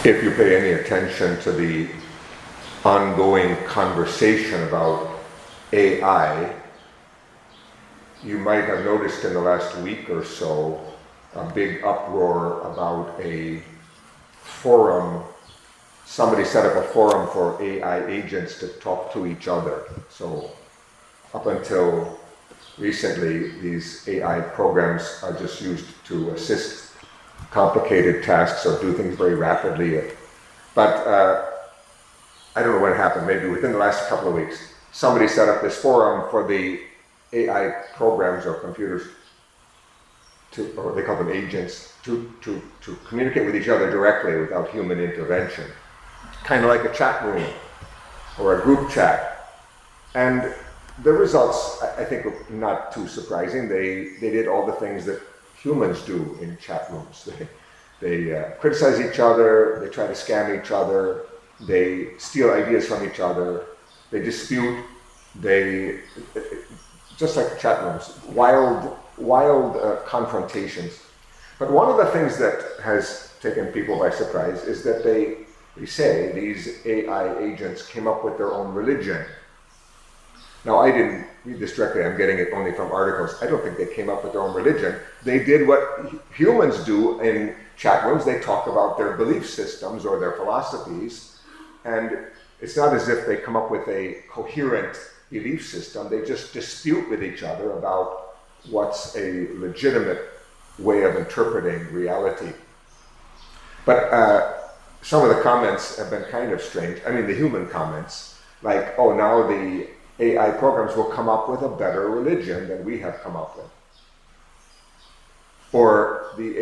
If you pay any attention to the ongoing conversation about AI, you might have noticed in the last week or so a big uproar about a forum. Somebody set up a forum for AI agents to talk to each other. So up until recently, these AI programs are just used to assist complicated tasks or do things very rapidly. But I don't know when it happened, maybe within the last couple of weeks, somebody set up this forum for the AI programs or computers, or they call them agents, to communicate with each other directly without human intervention. Kind of like a chat room or a group chat. And the results, I think, are not too surprising. They did all the things that humans do in chat rooms. They criticize each other, they try to scam each other, they steal ideas from each other, they dispute, just like chat rooms, wild confrontations. But one of the things that has taken people by surprise is that they say these AI agents came up with their own religion. Now, I didn't read this directly, I'm getting it only from articles. I don't think they came up with their own religion. They did what humans do in chat rooms. They talk about their belief systems or their philosophies, and it's not as if they come up with a coherent belief system. They just dispute with each other about what's a legitimate way of interpreting reality. But some of the comments have been kind of strange. I mean, the human comments, like, oh, now the AI programs will come up with a better religion than we have come up with. Or the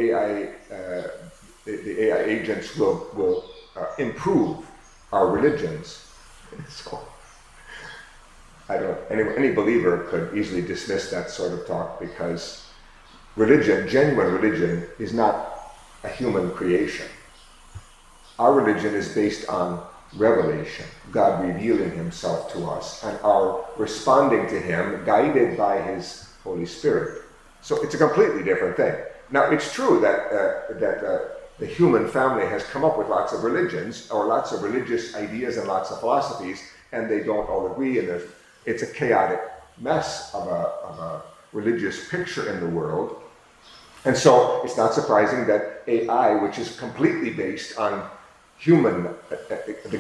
AI agents will improve our religions. So, I don't. Any believer could easily dismiss that sort of talk, because religion, genuine religion, is not a human creation. Our religion is based on revelation, God revealing himself to us, and our responding to him, guided by his Holy Spirit. So it's a completely different thing. Now, it's true that the human family has come up with lots of religions, or lots of religious ideas and lots of philosophies, and they don't all agree, and it's a chaotic mess of a religious picture in the world. And so it's not surprising that AI, which is completely based on the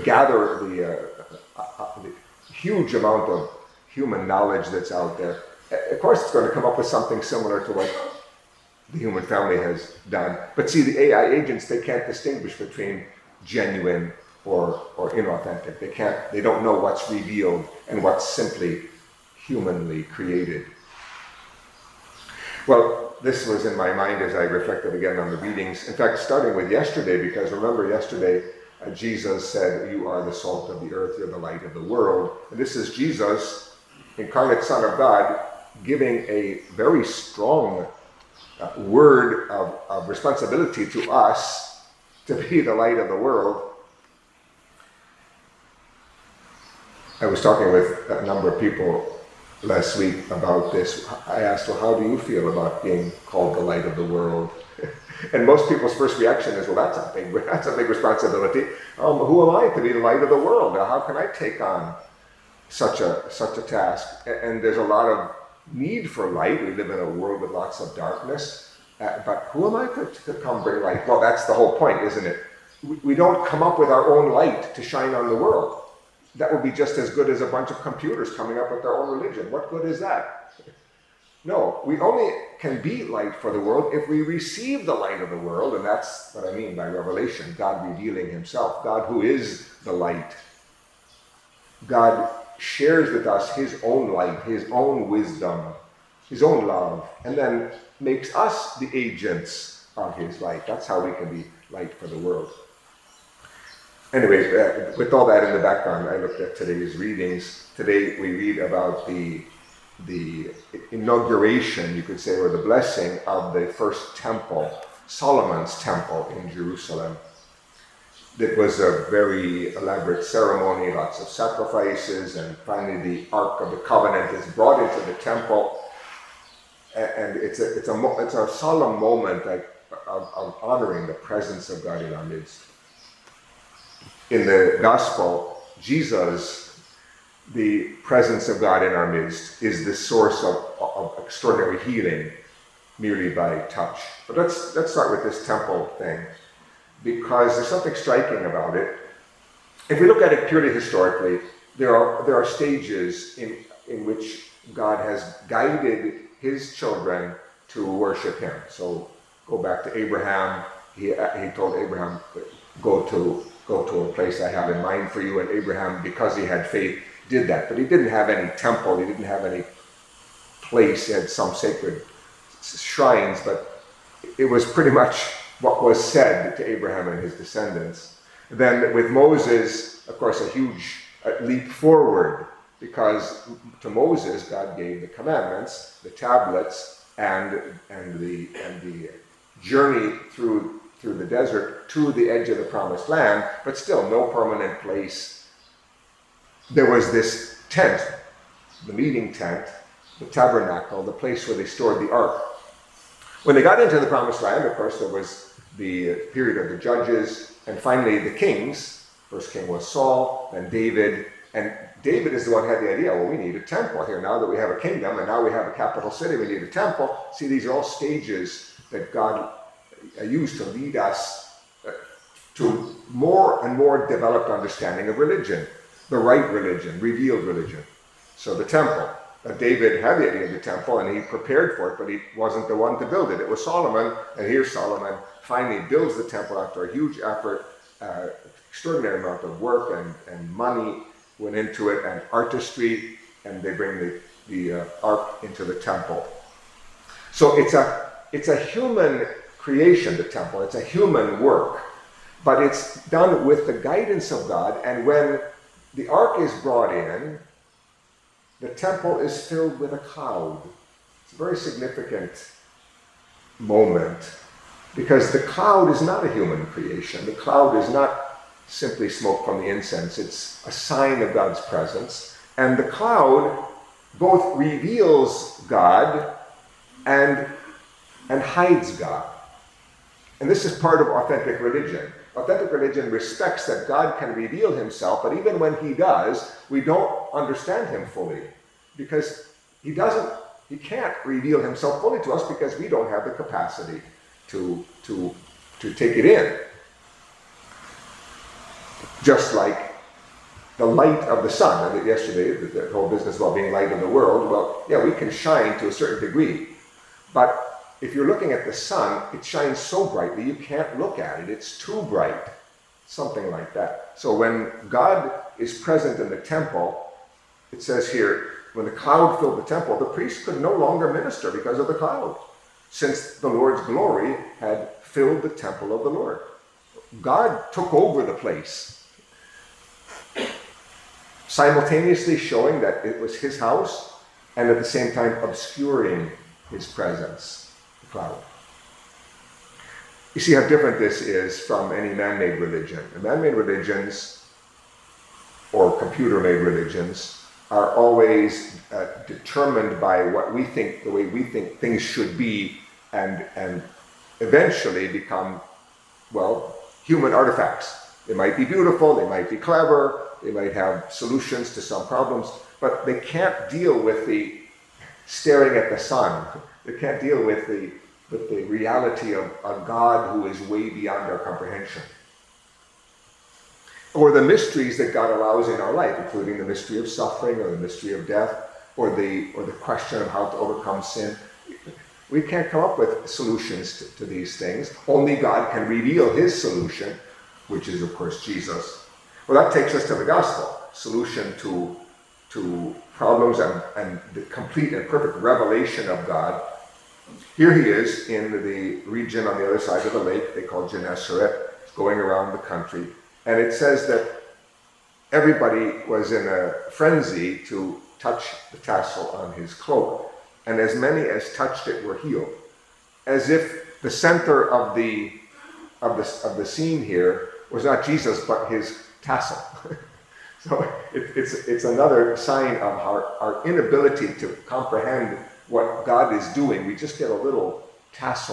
huge amount of human knowledge that's out there, of course it's going to come up with something similar to what the human family has done. But see, the AI agents, they can't distinguish between genuine or inauthentic. They don't know what's revealed and what's simply humanly created. Well, this was in my mind as I reflected again on the readings. In fact, starting with yesterday, because remember yesterday, Jesus said, "You are the salt of the earth, you're the light of the world." And this is Jesus, incarnate Son of God, giving a very strong word of responsibility to us to be the light of the world. I was talking with a number of people last week about this. I asked, well, how do you feel about being called the light of the world? And most people's first reaction is, well, that's a big responsibility. Who am I to be the light of the world? How can I take on such a task? And there's a lot of need for light. We live in a world with lots of darkness. But who am I to come bring light? Well, that's the whole point, isn't it? We don't come up with our own light to shine on the world. That would be just as good as a bunch of computers coming up with their own religion. What good is that? No, we only can be light for the world if we receive the light of the world, and that's what I mean by revelation, God revealing himself, God who is the light. God shares with us his own light, his own wisdom, his own love, and then makes us the agents of his light. That's how we can be light for the world. Anyway, with all that in the background, I looked at today's readings. Today we read about the inauguration, you could say, or the blessing of the first temple, Solomon's temple in Jerusalem. It was a very elaborate ceremony, lots of sacrifices, and finally the Ark of the Covenant is brought into the temple. And it's a solemn moment of honoring the presence of God in our midst. in the gospel, Jesus, the presence of God in our midst, is the source of extraordinary healing merely by touch. But let's start with this temple thing, because there's something striking about it. If we look at it purely historically, there are stages in which God has guided his children to worship him. So go back to Abraham. He told Abraham, go to a place I have in mind for you. And Abraham, because he had faith, did that. But he didn't have any temple. He didn't have any place. He had some sacred shrines, but it was pretty much what was said to Abraham and his descendants. Then with Moses, of course, a huge leap forward, because to Moses God gave the commandments, the tablets, and the journey through the desert to the edge of the promised land, but still no permanent place. There was this tent, the meeting tent, the tabernacle, the place where they stored the ark. When they got into the promised land, of course, there was the period of the judges, and finally the kings. First king was Saul, then David, and David is the one who had the idea, well, we need a temple here now that we have a kingdom, and now we have a capital city, we need a temple. See, these are all stages that God used to lead us to more and more developed understanding of religion, the right religion, revealed religion. So the temple. David had the idea of the temple, and he prepared for it, but he wasn't the one to build it. It was Solomon, and here Solomon finally builds the temple after a huge effort. Extraordinary amount of work and money went into it, and artistry, and they bring the ark into the temple. So it's a human creation, the temple. It's a human work, but it's done with the guidance of God. And when the ark is brought in, the temple is filled with a cloud. It's a very significant moment, because the cloud is not a human creation. The cloud is not simply smoke from the incense. It's a sign of God's presence. And the cloud both reveals God and hides God. And this is part of authentic religion. Authentic religion respects that God can reveal himself, but even when he does, we don't understand him fully, because he can't reveal himself fully to us because we don't have the capacity to take it in. Just like the light of the sun. Yesterday, the whole business about being light of the world, well, yeah, we can shine to a certain degree, but if you're looking at the sun, it shines so brightly you can't look at it. It's too bright. Something like that. So when God is present in the temple, it says here, when the cloud filled the temple, the priest could no longer minister because of the cloud, since the Lord's glory had filled the temple of the Lord. God took over the place, simultaneously showing that it was his house, and at the same time obscuring his presence. Cloud. You see how different this is from any man-made religion. Man-made religions or computer-made religions are always determined by what we think, the way we think things should be, and eventually become, well, human artifacts. They might be beautiful, they might be clever, they might have solutions to some problems, but they can't deal with the staring at the sun. They can't deal with the reality of a God who is way beyond our comprehension. Or the mysteries that God allows in our life, including the mystery of suffering, or the mystery of death, or the question of how to overcome sin. We can't come up with solutions to these things. Only God can reveal his solution, which is, of course, Jesus. Well, that takes us to the gospel. Solution to problems and the complete and perfect revelation of God. Here he is in the region on the other side of the lake they call Gennesaret. He's going around the country. And it says that everybody was in a frenzy to touch the tassel on his cloak. And as many as touched it were healed. As if the center of the scene here was not Jesus, but his tassel. So it's another sign of our inability to comprehend what God is doing. We just get a little tassel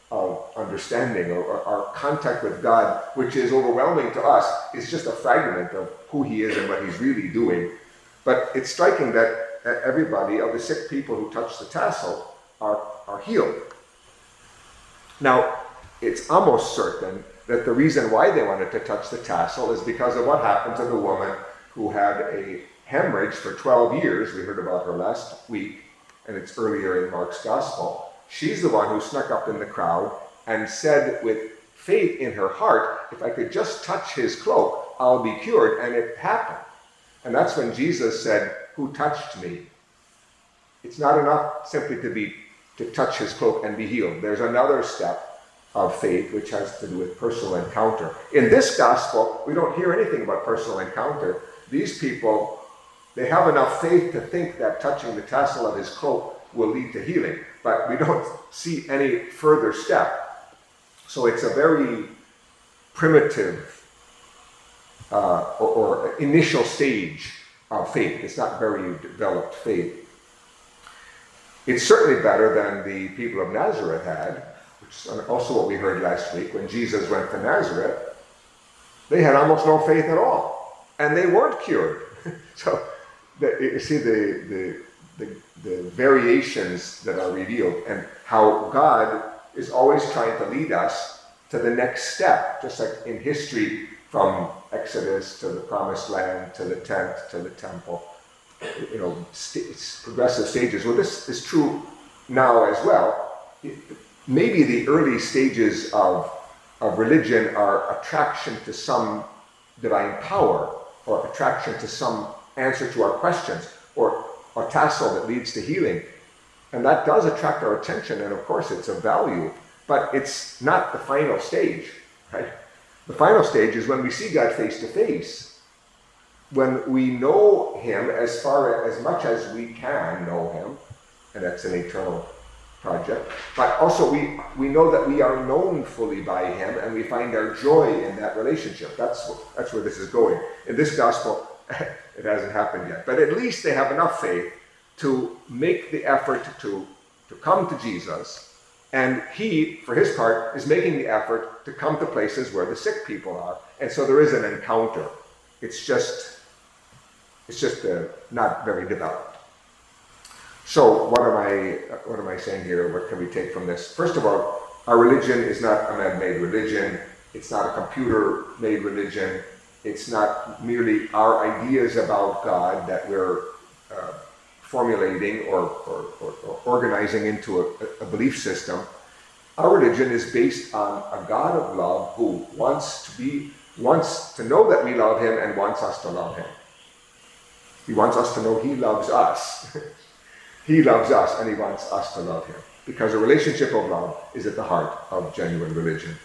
of understanding, or our contact with God, which is overwhelming to us, is just a fragment of who he is and what he's really doing. But it's striking that everybody of the sick people who touch the tassel are healed. Now, it's almost certain that the reason why they wanted to touch the tassel is because of what happened to the woman who had a hemorrhage for 12 years. We heard about her last week, and it's earlier in Mark's Gospel. She's the one who snuck up in the crowd and said with faith in her heart, if I could just touch his cloak, I'll be cured. And it happened. And that's when Jesus said, who touched me? It's not enough simply to touch his cloak and be healed. There's another step of faith which has to do with personal encounter. In this gospel, we don't hear anything about personal encounter. These people, they have enough faith to think that touching the tassel of his cloak will lead to healing, but we don't see any further step. So it's a very primitive or initial stage of faith. It's not very developed faith. It's certainly better than the people of Nazareth had, which is also what we heard last week. When Jesus went to Nazareth, they had almost no faith at all, and they weren't cured. So you see the variations that are revealed, and how God is always trying to lead us to the next step, just like in history, from Exodus to the Promised Land to the tent to the temple. It's progressive stages. Well, this is true now as well. Maybe the early stages of religion are attraction to some divine power, or attraction to some answer to our questions, or a tassel that leads to healing. And that does attract our attention, and of course it's of value, but it's not the final stage, right? The final stage is when we see God face to face, when we know him as much as we can know him, and that's an eternal project, but also we know that we are known fully by him, and we find our joy in that relationship. That's where this is going. In this gospel, it hasn't happened yet, but at least they have enough faith to make the effort to come to Jesus, and he, for his part, is making the effort to come to places where the sick people are, and so there is an encounter. It's just not very developed. So what am I saying here? What can we take from this? First of all, our religion is not a man-made religion. It's not a computer-made religion. It's not merely our ideas about God that we're formulating or organizing into a belief system. Our religion is based on a God of love who wants to know that we love him and wants us to love him. He wants us to know he loves us. He loves us, and he wants us to love him, because a relationship of love is at the heart of genuine religion.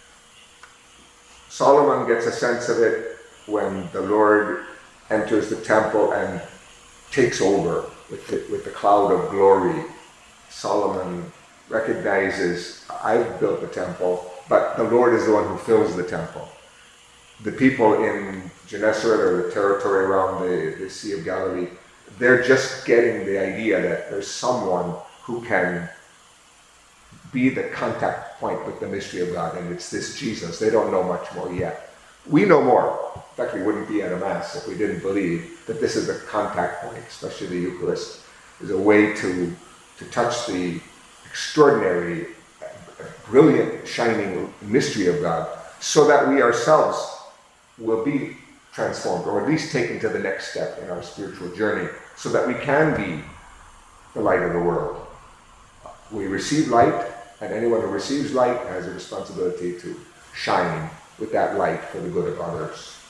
Solomon gets a sense of it when the Lord enters the temple and takes over with the cloud of glory. Solomon recognizes, I've built the temple, but the Lord is the one who fills the temple. The people in Gennesaret, or the territory around the Sea of Galilee, they're just getting the idea that there's someone who can be the contact point with the mystery of God, and it's this Jesus. They don't know much more yet. We know more. In fact, we wouldn't be at a Mass if we didn't believe that this is a contact point, especially the Eucharist, is a way to touch the extraordinary, brilliant, shining mystery of God, so that we ourselves will be transformed, or at least taken to the next step in our spiritual journey, so that we can be the light of the world. We receive light, and anyone who receives light has a responsibility to shine with that light for the good of others.